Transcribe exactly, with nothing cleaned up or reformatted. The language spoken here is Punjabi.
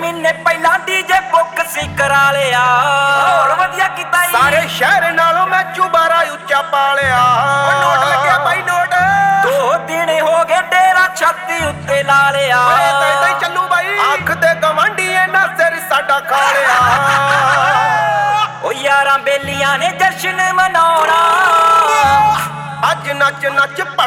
ਮਹੀਨੇ ਪਹਿਲਾਂ ਡੀਜੇ ਬੁੱਕ ਸੀ ਕਰਾ ਲਿਆ। ਹੋਰ ਵਧੀਆ ਕੀਤਾ ਈ। ਸਾਰੇ ਸ਼ਹਿਰ ਨਾਲੋਂ ਮੈਂ ਚੁਬਾਰਾ ਉੱਚਾ ਪਾਲਿਆ। ਨੋਟ ਲੱਗਿਆ ਬਾਈ ਨੋਟ। ਦੋ ਦਿਨ ਹੋ ਗਏ ਡੇਰਾ ਛਾਤੀ ਉੱਤੇ ਲਾ ਲਿਆ। ਏਦਾਂ ਹੀ ਚੱਲੂ ਬਾਈ। ਅੱਖ ਤੇ ਗਵਾਂਢੀ ਇਹਨਾਂ ਸਿਰ ਸਾਡਾ ਖਾ ਲਿਆ। ਓ ਯਾਰਾਂ ਬੇਲੀਆਂ ਨੇ ਜਸ਼ਨ ਮਨਾਉਣਾ। ਅੱਜ ਨੱਚ ਨੱਚ